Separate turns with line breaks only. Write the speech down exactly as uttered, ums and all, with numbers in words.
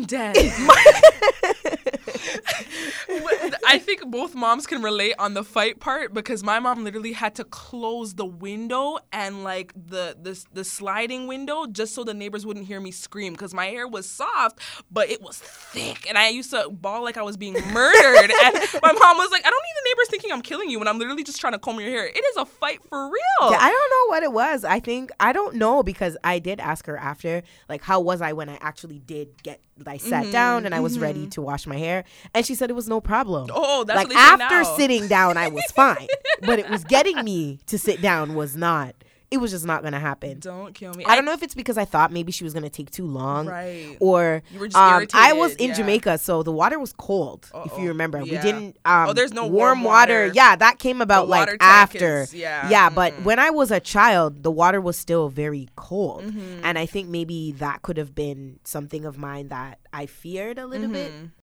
I'm dead. I think both moms can relate on the fight part because my mom literally had to close the window and like the the, the sliding window just so the neighbors wouldn't hear me scream because my hair was soft, but it was thick. And I used to bawl like I was being murdered. And my mom was like, I don't need the neighbors thinking I'm killing you when I'm literally just trying to comb your hair. It is a fight for real.
Yeah, I don't know what it was. I think, I don't know because I did ask her after, like, how was I when I actually did get, I sat
mm-hmm,
down and I was
mm-hmm.
ready to wash my hair. And she said it was no problem.
Oh, that's
like,
what they say
after
now.
sitting down, I was fine. But it was getting me to sit down was not. It was just not going to happen.
Don't kill me.
I don't know if it's because I thought maybe she was going to take too long.
Right.
Or
you were just
um,
irritated.
I was in
yeah.
Jamaica, so the water was cold, Uh-oh. if you remember.
Yeah.
We didn't... Um,
oh, there's no
warm,
warm
water.
water.
Yeah, that came about like after.
Is, yeah.
Yeah,
mm-hmm.
but when I was a child, the water was still very cold.
Mm-hmm.
And I think maybe that could have been something of mine that I feared a little
mm-hmm.
bit.